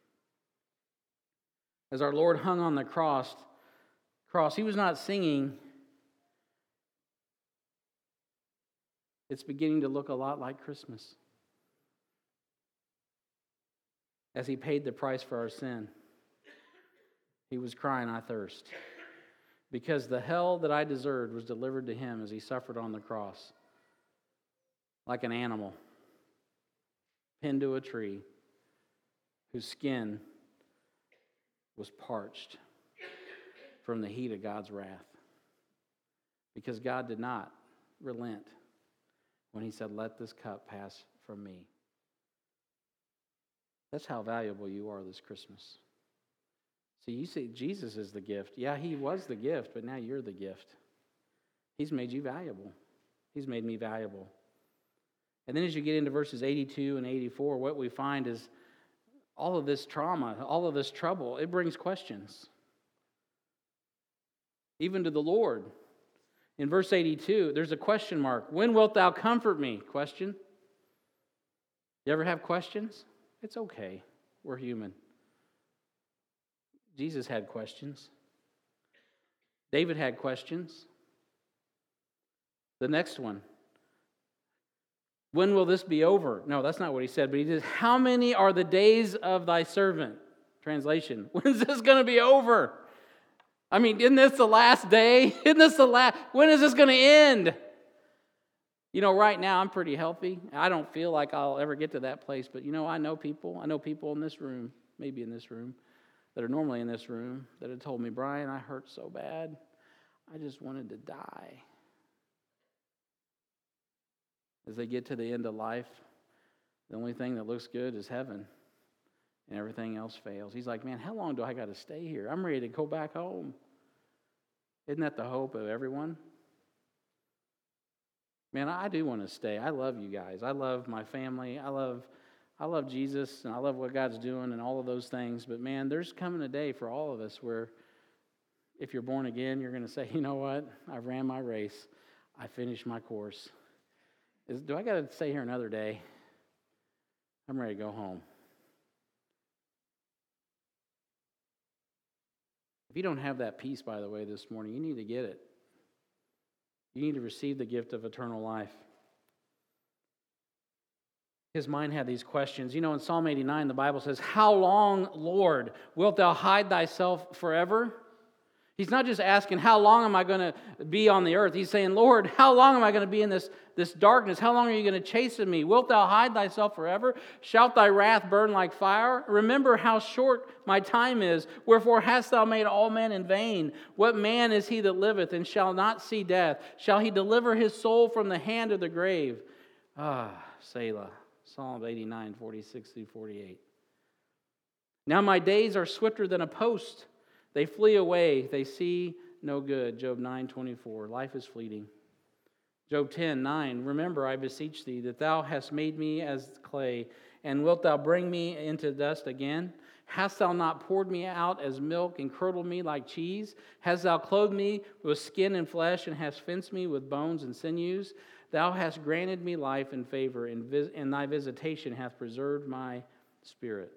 As our Lord hung on the cross, cross, he was not singing. It's beginning to look a lot like Christmas. As he paid the price for our sin, he was crying, I thirst. Because the hell that I deserved was delivered to him as he suffered on the cross. Like an animal, pinned to a tree, whose skin was parched from the heat of God's wrath. Because God did not relent when he said, let this cup pass from me. That's how valuable you are this Christmas. See, you see, Jesus is the gift. Yeah, he was the gift, but now you're the gift. He's made you valuable. He's made me valuable. And then as you get into verses eighty-two and eighty-four, what we find is all of this trauma, all of this trouble, it brings questions. Even to the Lord. In verse eighty-two, there's a question mark. When wilt thou comfort me? Question. You ever have questions? It's okay. We're human. Jesus had questions. David had questions. The next one. When will this be over? No, that's not what he said, but he says, how many are the days of thy servant? Translation. When's this going to be over? I mean, isn't this the last day? Isn't this the last? When is this going to end? You know, right now I'm pretty healthy. I don't feel like I'll ever get to that place, but you know, I know people. I know people in this room, maybe in this room, that are normally in this room, that have told me, Brian, I hurt so bad. I just wanted to die. As they get to the end of life, the only thing that looks good is heaven, and everything else fails. He's like, man, how long do I got to stay here? I'm ready to go back home. Isn't that the hope of everyone? Man, I do want to stay. I love you guys. I love my family. I love I love Jesus, and I love what God's doing and all of those things. But man, there's coming a day for all of us where if you're born again, you're going to say, you know what? I ran my race. I finished my course. Is, do I got to stay here another day? I'm ready to go home. If you don't have that peace, by the way, this morning, you need to get it. You need to receive the gift of eternal life. His mind had these questions. You know, in Psalm eighty-nine, the Bible says, how long, Lord, wilt thou hide thyself forever? He's not just asking, how long am I going to be on the earth? He's saying, Lord, how long am I going to be in this, this darkness? How long are you going to chasten me? Wilt thou hide thyself forever? Shalt thy wrath burn like fire? Remember how short my time is. Wherefore hast thou made all men in vain? What man is he that liveth and shall not see death? Shall he deliver his soul from the hand of the grave? Ah, Selah. Psalm eighty-nine, forty-six through forty-eight. Now my days are swifter than a post. They flee away. They see no good. Job nine, twenty-four. Life is fleeting. Job ten, nine. Remember, I beseech thee, that thou hast made me as clay, and wilt thou bring me into dust again? Hast thou not poured me out as milk and curdled me like cheese? Hast thou clothed me with skin and flesh, and hast fenced me with bones and sinews? Thou hast granted me life and favor, and, vis- and thy visitation hath preserved my spirit.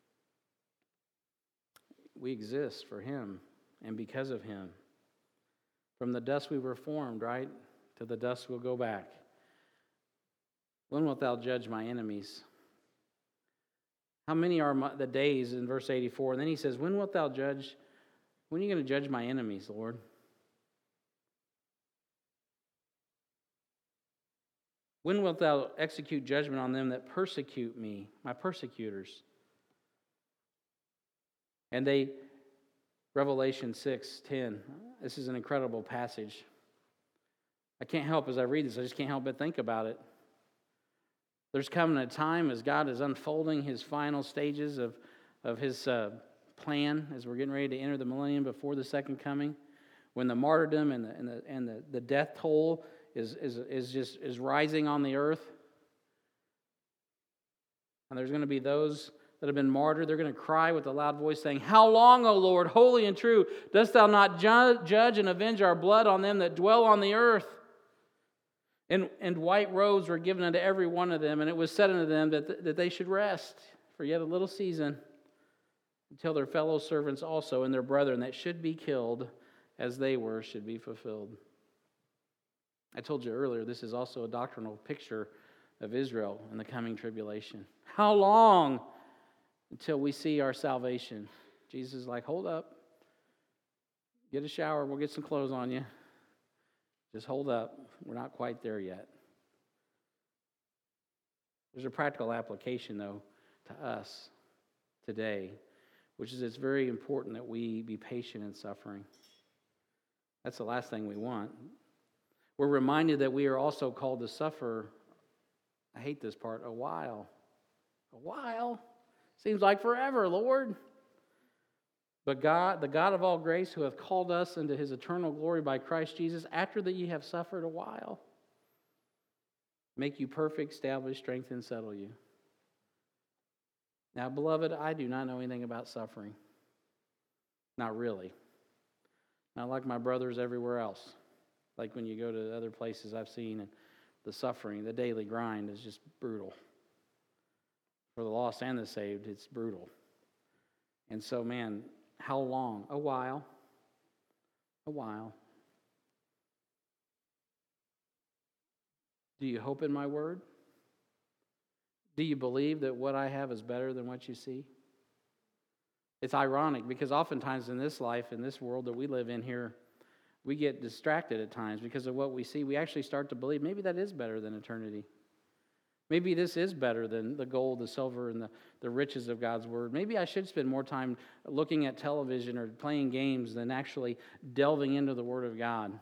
We exist for him and because of him. From the dust we were formed, right? To the dust we'll go back. When wilt thou judge my enemies? How many are my, the days in verse eighty-four? And then he says, when wilt thou judge? When are you going to judge my enemies, Lord? When wilt thou execute judgment on them that persecute me, my persecutors? And they, Revelation six ten, this is an incredible passage. I can't help as I read this, I just can't help but think about it. There's coming a time as God is unfolding his final stages of, of his uh, plan as we're getting ready to enter the millennium before the second coming, when the martyrdom and the, and the, and the, the death toll is, is, is just is rising on the earth. And there's going to be those that have been martyred. They're going to cry with a loud voice saying, how long, O Lord, holy and true, dost thou not ju- judge and avenge our blood on them that dwell on the earth? And, and white robes were given unto every one of them, and it was said unto them that, th- that they should rest for yet a little season until their fellow servants also and their brethren that should be killed as they were should be fulfilled. I told you earlier, this is also a doctrinal picture of Israel in the coming tribulation. How long until we see our salvation? Jesus is like, hold up. Get a shower, we'll get some clothes on you. Just hold up. We're not quite there yet. There's a practical application, though, to us today, which is it's very important that we be patient in suffering. That's the last thing we want. We're reminded that we are also called to suffer, I hate this part, a while. A while? Seems like forever, Lord. But God, the God of all grace, who hath called us into his eternal glory by Christ Jesus, after that ye have suffered a while, make you perfect, establish, strengthen, settle you. Now, beloved, I do not know anything about suffering. Not really. Not like my brothers everywhere else. Like when you go to other places I've seen, and the suffering, the daily grind is just brutal. For the lost and the saved, it's brutal. And so, man, how long? A while. A while. Do you hope in my word? Do you believe that what I have is better than what you see? It's ironic because oftentimes in this life, in this world that we live in here, we get distracted at times because of what we see. We actually start to believe maybe that is better than eternity. Maybe this is better than the gold, the silver, and the, the riches of God's word. Maybe I should spend more time looking at television or playing games than actually delving into the word of God.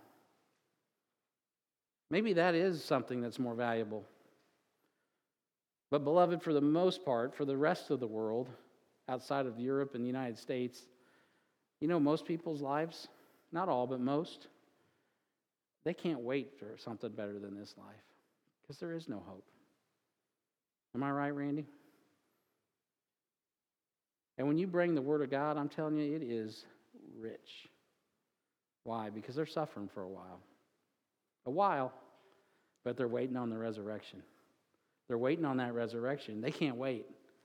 Maybe that is something that's more valuable. But beloved, for the most part, for the rest of the world, outside of Europe and the United States, you know, most people's lives, not all, but most, they can't wait for something better than this life because there is no hope. Am I right, Randy? And when you bring the word of God, I'm telling you, it is rich. Why? Because they're suffering for a while. A while, but they're waiting on the resurrection. They're waiting on that resurrection. They can't wait.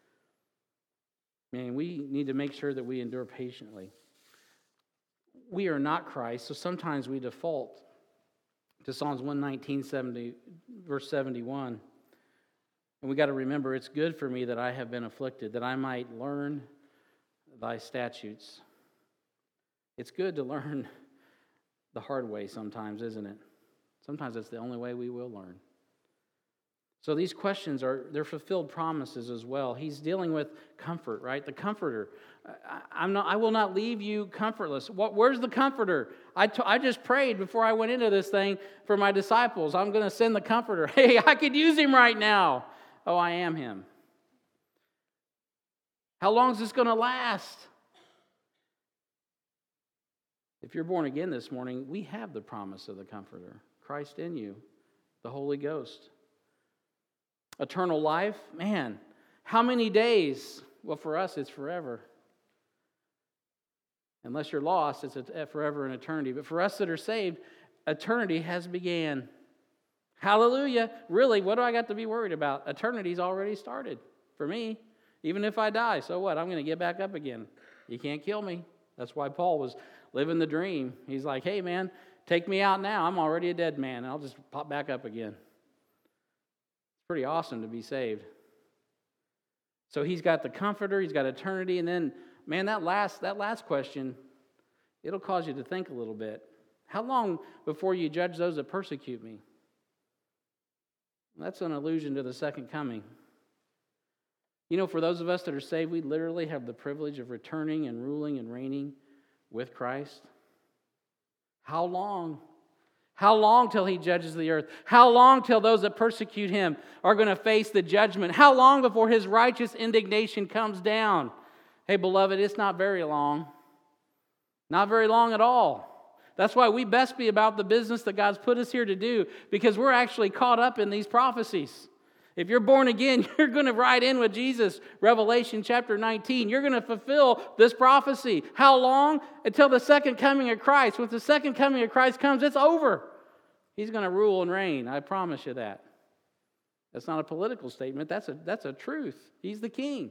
Man, we need to make sure that we endure patiently. We are not Christ, so sometimes we default to Psalms one nineteen, seventy, verse seventy-one. And we got to remember, it's good for me that I have been afflicted, that I might learn thy statutes. It's good to learn the hard way sometimes, isn't it? Sometimes it's the only way we will learn. So these questions are, they're fulfilled promises as well. He's dealing with comfort, right? The comforter. I, I'm not, I will not leave you comfortless. What, where's the comforter? I, t- I just prayed before I went into this thing for my disciples. I'm going to send the comforter. Hey, I could use him right now. Oh, I am him. How long is this going to last? If you're born again this morning, we have the promise of the Comforter, Christ in you, the Holy Ghost. Eternal life, man, how many days? Well, for us, it's forever. Unless you're lost, it's a forever and eternity. But for us that are saved, eternity has began. Hallelujah. Really, what do I got to be worried about? Eternity's already started for me. Even if I die, so what? I'm going to get back up again. You can't kill me. That's why Paul was living the dream. He's like, hey, man, take me out now. I'm already a dead man. I'll just pop back up again. It's pretty awesome to be saved. So he's got the comforter. He's got eternity. And then, man, that last, that last question, it'll cause you to think a little bit. How long before you judge those that persecute me? That's an allusion to the second coming. You know, for those of us that are saved, we literally have the privilege of returning and ruling and reigning with Christ. How long? How long till he judges the earth? How long till those that persecute him are going to face the judgment? How long before his righteous indignation comes down? Hey, beloved, it's not very long. Not very long at all. That's why we best be about the business that God's put us here to do, because we're actually caught up in these prophecies. If you're born again, you're going to ride in with Jesus. Revelation chapter nineteen. You're going to fulfill this prophecy. How long? Until the second coming of Christ. Once the second coming of Christ comes, it's over. He's going to rule and reign. I promise you that. That's not a political statement. That's a, that's a truth. He's the king.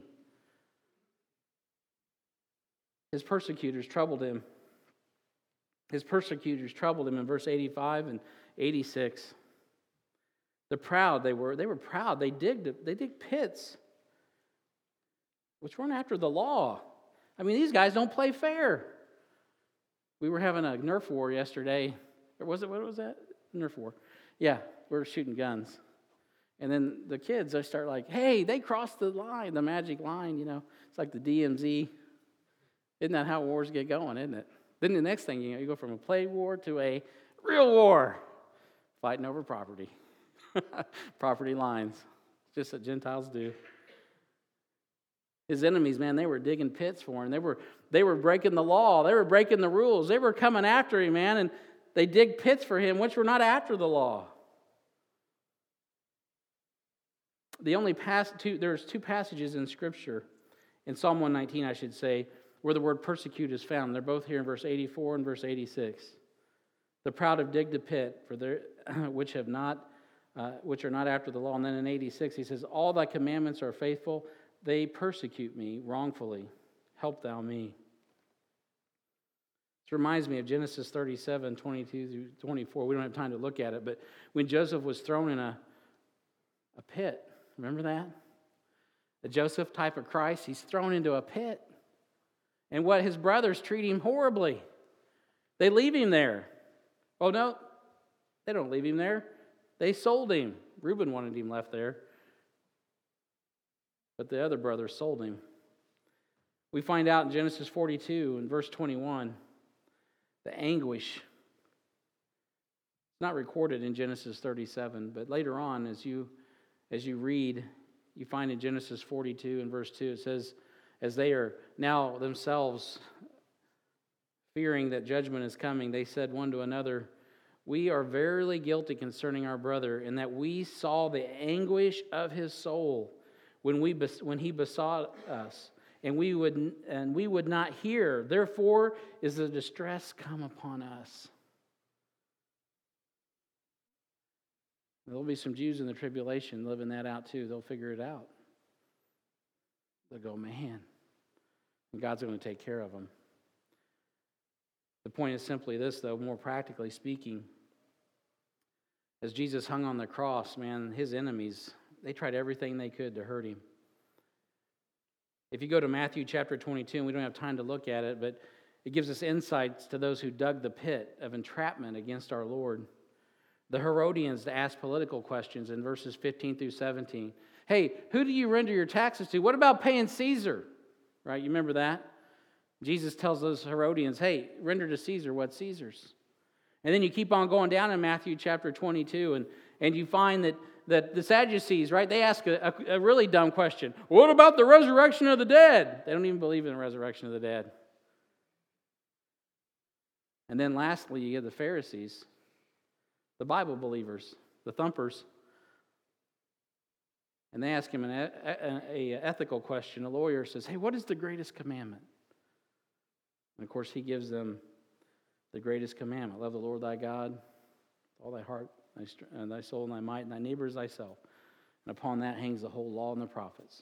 His persecutors troubled him. His persecutors troubled him in verse eighty-five and eighty-six. The proud, they were they were proud. They digged they digged pits, which weren't after the law. I mean, these guys don't play fair. We were having a Nerf war yesterday. Or was it, what was that? Nerf war. Yeah, we were shooting guns. And then the kids, they start like, hey, they crossed the line, the magic line, you know. It's like the D M Z. Isn't that how wars get going, isn't it? Then the next thing, you know, you go from a play war to a real war. Fighting over property. Property lines. Just what Gentiles do. His enemies, man, they were digging pits for him. They were, they were breaking the law. They were breaking the rules. They were coming after him, man, and they dig pits for him, which were not after the law. The only pass, two, there's two passages in Scripture, in Psalm one nineteen, I should say, where the word persecute is found. They're both here in verse eighty-four and verse eighty-six. The proud have digged a pit for their which have not, uh, which are not after the law. And then in eighty-six, he says, all thy commandments are faithful. They persecute me wrongfully. Help thou me. This reminds me of Genesis thirty-seven, twenty-two through twenty-four. We don't have time to look at it, but when Joseph was thrown in a, a pit, remember that? The Joseph type of Christ, he's thrown into a pit. And what his brothers treat him horribly. They leave him there. Oh, no, they don't leave him there. They sold him. Reuben wanted him left there. But the other brothers sold him. We find out in Genesis forty-two and verse twenty-one, the anguish. It's not recorded in Genesis thirty-seven, but later on, as you, as you read, you find in Genesis forty-two and verse two, it says, as they are now themselves fearing that judgment is coming, they said one to another, we are verily guilty concerning our brother, in that we saw the anguish of his soul when we when he besought us, and we would and we would not hear. Therefore is the distress come upon us. There'll be some Jews in the tribulation living that out too. They'll figure it out. They'll go, man, and God's going to take care of them. The point is simply this, though, more practically speaking. As Jesus hung on the cross, man, his enemies, they tried everything they could to hurt him. If you go to Matthew chapter twenty-two, and we don't have time to look at it, but it gives us insights to those who dug the pit of entrapment against our Lord. The Herodians asked political questions in verses fifteen through seventeen. Hey, who do you render your taxes to? What about paying Caesar? Right, you remember that? Jesus tells those Herodians, hey, render to Caesar what's Caesar's. And then you keep on going down in Matthew chapter twenty-two, and, and you find that, that the Sadducees, right, they ask a, a, a really dumb question. What about the resurrection of the dead? They don't even believe in the resurrection of the dead. And then lastly, you get the Pharisees, the Bible believers, the thumpers. And they ask him an a, a ethical question. A lawyer says, hey, what is the greatest commandment? And of course, he gives them the greatest commandment. Love the Lord thy God with all thy heart, thy, and thy soul, and thy might, and thy neighbor as thyself. And upon that hangs the whole law and the prophets.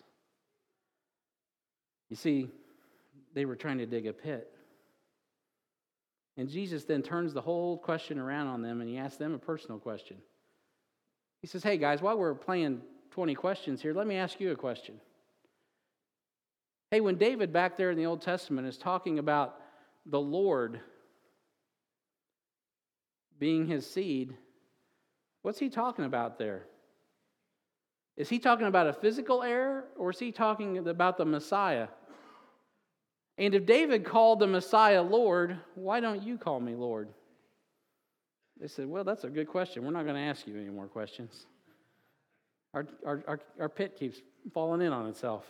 You see, they were trying to dig a pit. And Jesus then turns the whole question around on them, and he asks them a personal question. He says, hey guys, while we're playing twenty questions here, let me ask you a question. Hey, when David back there in the Old Testament is talking about the Lord being his seed, what's he talking about there? Is he talking about a physical heir, or is he talking about the Messiah? And if David called the Messiah Lord, why don't you call me Lord? They said, well, that's a good question. We're not going to ask you any more questions. Our, our, our, our pit keeps falling in on itself.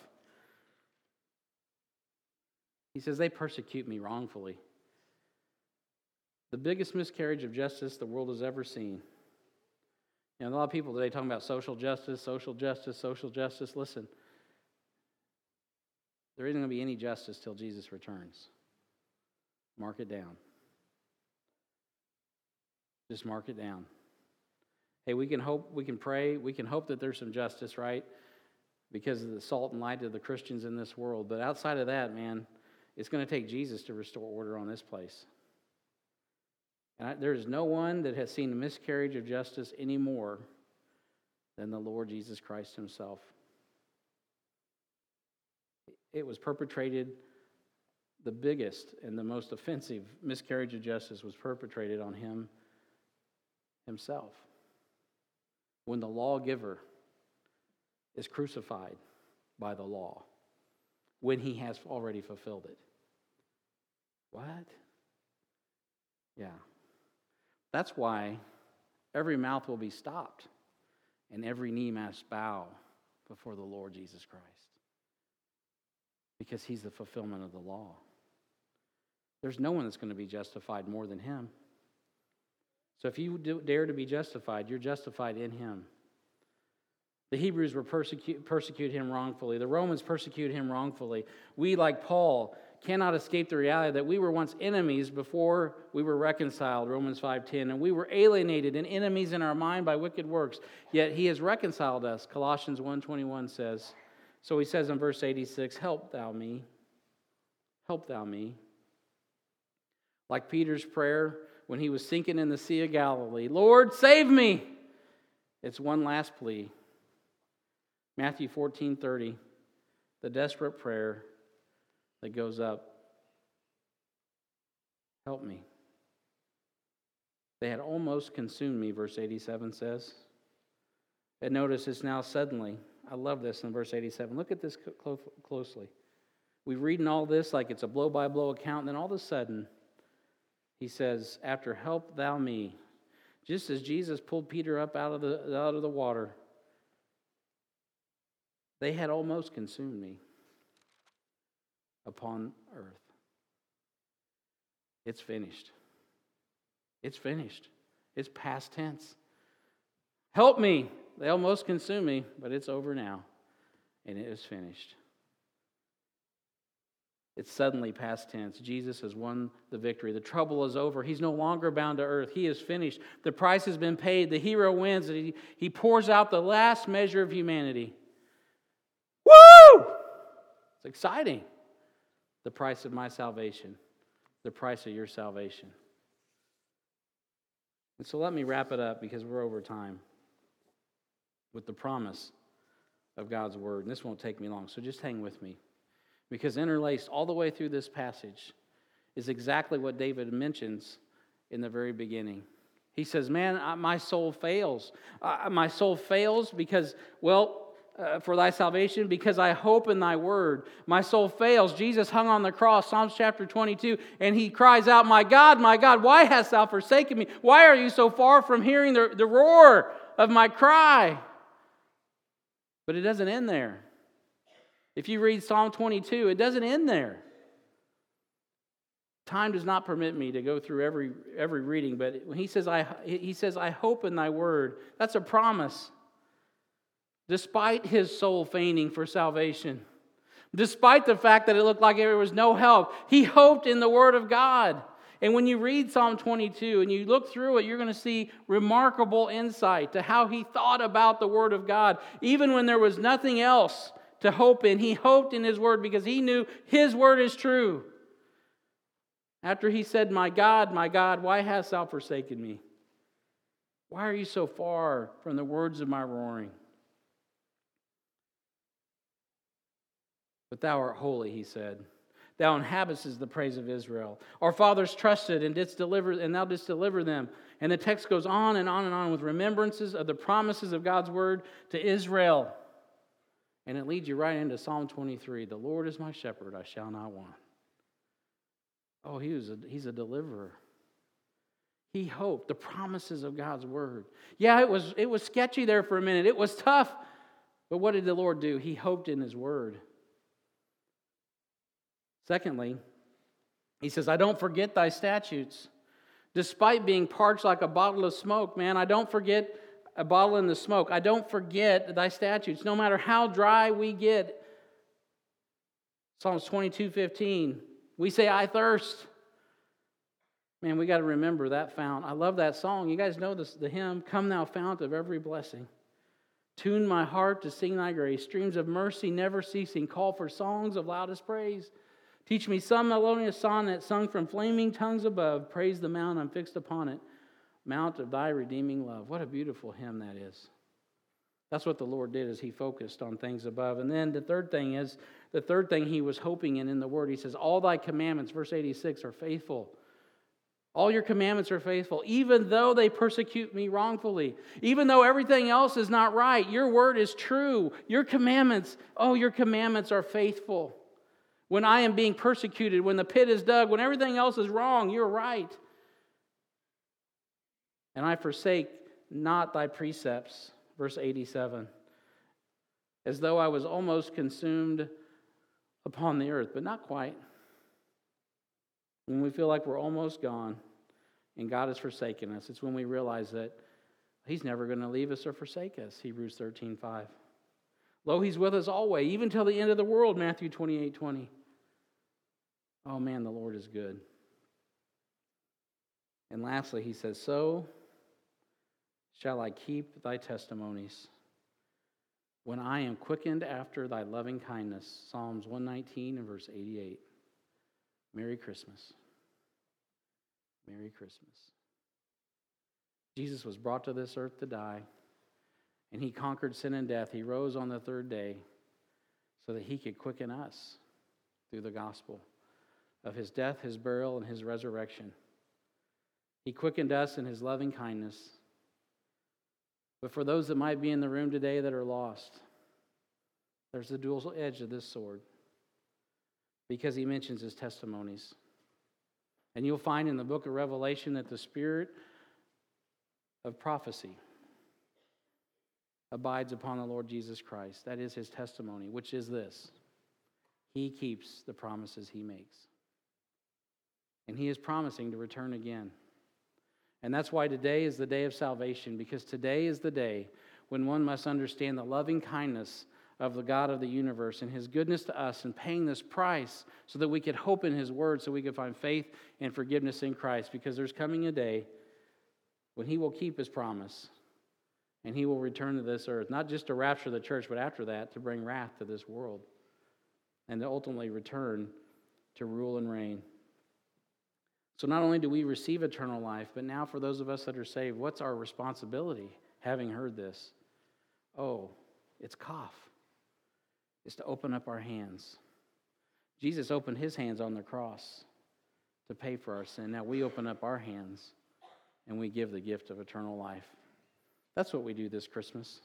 He says, they persecute me wrongfully. The biggest miscarriage of justice the world has ever seen. You know, a lot of people today talking about social justice, social justice, social justice. Listen, there isn't going to be any justice till Jesus returns. Mark it down. Just mark it down. Hey, we can hope, we can pray, we can hope that there's some justice, right? Because of the salt and light of the Christians in this world. But outside of that, man, it's going to take Jesus to restore order on this place. And I, there is no one that has seen a miscarriage of justice any more than the Lord Jesus Christ himself. It was perpetrated, the biggest and the most offensive miscarriage of justice was perpetrated on him himself. When the lawgiver is crucified by the law, when he has already fulfilled it. What? Yeah. That's why every mouth will be stopped and every knee must bow before the Lord Jesus Christ. Because he's the fulfillment of the law. There's no one that's going to be justified more than him. So if you do dare to be justified, you're justified in him. The Hebrews were persecute, persecute him wrongfully. The Romans persecute him wrongfully. We, like Paul, cannot escape the reality that we were once enemies before we were reconciled, Romans five ten, and we were alienated and enemies in our mind by wicked works. Yet he has reconciled us, Colossians one twenty-one says. So he says in verse eighty-six, help thou me, help thou me. Like Peter's prayer when he was sinking in the Sea of Galilee, Lord, save me. It's one last plea. Matthew fourteen thirty, the desperate prayer that goes up, help me. They had almost consumed me, verse eighty-seven says. And notice it's now suddenly. I love this in verse eighty-seven. Look at this closely. We're reading all this like it's a blow-by-blow account, and then all of a sudden, he says, after help thou me, just as Jesus pulled Peter up out of the, out of the water, they had almost consumed me upon earth. It's finished. It's finished. It's past tense. Help me. They almost consumed me, but it's over now, and it is finished. It's suddenly past tense. Jesus has won the victory. The trouble is over. He's no longer bound to earth. He is finished. The price has been paid. The hero wins. And he, he pours out the last measure of humanity. Woo! It's exciting. The price of my salvation. The price of your salvation. And so let me wrap it up because we're over time with the promise of God's word. And this won't take me long, so just hang with me. Because interlaced all the way through this passage is exactly what David mentions in the very beginning. He says, man, my soul fails. Uh, my soul fails because, well, uh, for thy salvation, because I hope in thy word. My soul fails. Jesus hung on the cross, Psalms chapter twenty-two, and he cries out, my God, my God, why hast thou forsaken me? Why are you so far from hearing the, the roar of my cry? But it doesn't end there. If you read Psalm twenty-two, it doesn't end there. Time does not permit me to go through every every reading, but when he says, I, he says, I hope in thy word, that's a promise. Despite his soul fainting for salvation, Despite the fact that it looked like there was no help, he hoped in the Word of God. And when you read Psalm twenty-two and you look through it, you're going to see remarkable insight to how he thought about the Word of God. Even when there was nothing else to hope in, he hoped in his Word because he knew his Word is true. After he said, "My God, my God, why hast thou forsaken me? Why are you so far from the words of my roaring? But thou art holy," he said. "Thou inhabitest the praise of Israel. Our fathers trusted and didst deliver, and thou didst deliver them." And the text goes on and on and on with remembrances of the promises of God's word to Israel. And it leads you right into Psalm twenty-three. "The Lord is my shepherd, I shall not want." Oh, he was a, he's a deliverer. He hoped the promises of God's word. Yeah, it was, it was sketchy there for a minute. It was tough. But what did the Lord do? He hoped in his word. Secondly, he says, "I don't forget thy statutes." Despite being parched like a bottle of smoke, man, I don't forget a bottle in the smoke. I don't forget thy statutes. No matter how dry we get. Psalms twenty-two fifteen, we say, "I thirst." Man, we got to remember that fount. I love that song. You guys know this, the hymn, "Come thou fount of every blessing. Tune my heart to sing thy grace. Streams of mercy never ceasing. Call for songs of loudest praise. Teach me some melodious sonnet sung from flaming tongues above. Praise the mount I'm fixed upon it, mount of thy redeeming love." What a beautiful hymn that is. That's what the Lord did, as he focused on things above. And then the third thing is, the third thing he was hoping in in the word, he says, "All thy commandments," verse eighty-six, "are faithful." All your commandments are faithful, even though they persecute me wrongfully. Even though everything else is not right, your word is true. Your commandments, oh, your commandments are faithful. When I am being persecuted, when the pit is dug, when everything else is wrong, you're right. "And I forsake not thy precepts," verse eighty-seven, "as though I was almost consumed upon the earth," but not quite. When we feel like we're almost gone and God has forsaken us, it's when we realize that he's never going to leave us or forsake us, Hebrews thirteen five. "Lo, he's with us always, even till the end of the world," Matthew twenty-eight twenty. Oh man, the Lord is good. And lastly, he says, "So shall I keep thy testimonies when I am quickened after thy loving kindness." Psalms one nineteen and verse eighty-eight. Merry Christmas. Merry Christmas. Jesus was brought to this earth to die, and he conquered sin and death. He rose on the third day so that he could quicken us through the gospel of his death, his burial, and his resurrection. He quickened us in his loving kindness. But for those that might be in the room today that are lost, there's the dual edge of this sword, because he mentions his testimonies. And you'll find in the book of Revelation that the spirit of prophecy abides upon the Lord Jesus Christ. That is his testimony, which is this: he keeps the promises he makes. And he is promising to return again. And that's why today is the day of salvation, because today is the day when one must understand the loving kindness of the God of the universe and his goodness to us, and paying this price so that we could hope in his word, so we could find faith and forgiveness in Christ. Because there's coming a day when he will keep his promise and he will return to this earth, not just to rapture the church, but after that to bring wrath to this world and to ultimately return to rule and reign. So not only do we receive eternal life, but now for those of us that are saved, what's our responsibility having heard this? Oh, it's cough. Is to open up our hands. Jesus opened his hands on the cross to pay for our sin. Now we open up our hands and we give the gift of eternal life. That's what we do this Christmas.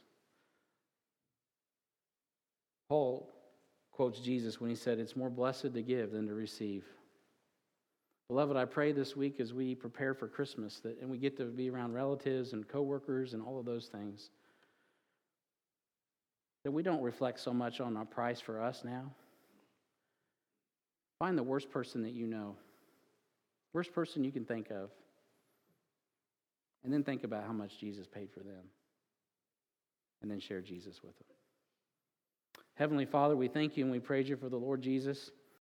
Paul quotes Jesus when he said, "It's more blessed to give than to receive." Beloved, I pray this week as we prepare for Christmas that, and we get to be around relatives and coworkers and all of those things, that we don't reflect so much on our price for us now. Find the worst person that you know, worst person you can think of, and then think about how much Jesus paid for them, and then share Jesus with them. Heavenly Father, we thank you and we praise you for the Lord Jesus.